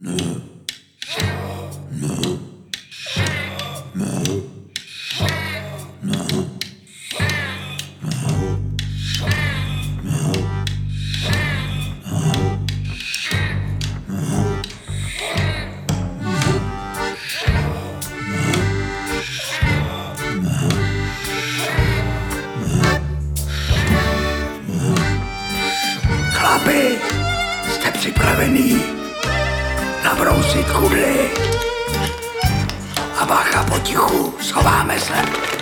Chlapi, jste připravený nabrousit kudly? A bacha, potichu, schováme se.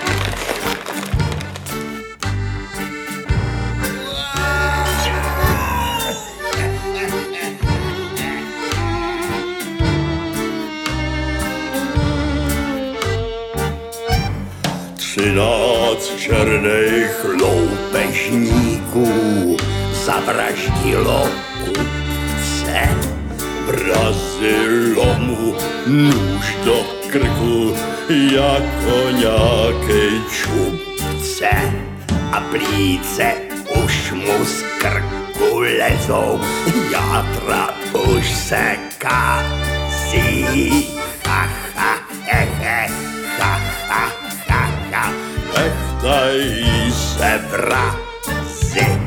Třináct černých loupežníků zavraždilo kupce. Vrazilo mu nůž do krku jako nějakej čupce. A plíce už mu z krku lezou, játra už se kazí. Ha, ha, he, he, ha, ha, ha, ha. Chechtají se vrazi.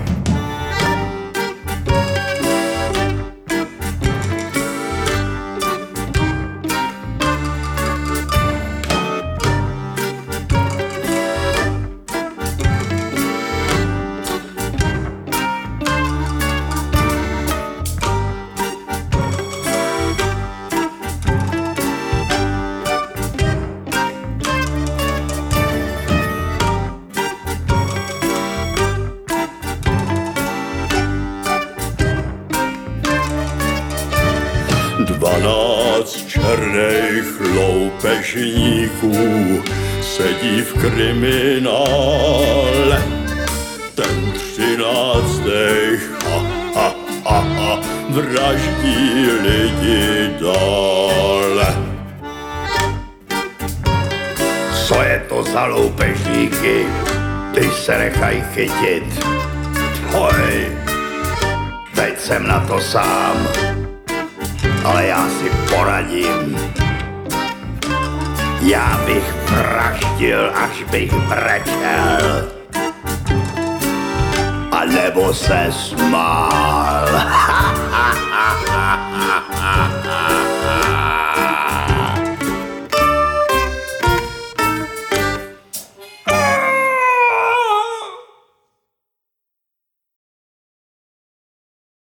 Dvanáct černých loupežníků sedí v kriminále. Ten 13. vraždí lidi dále. Co je to za loupežníky, když se nechají chytit? Hoj, teď jsem na to sám, ale já si poradím. Já bych vraždil, až bych brečel, a nebo se smál.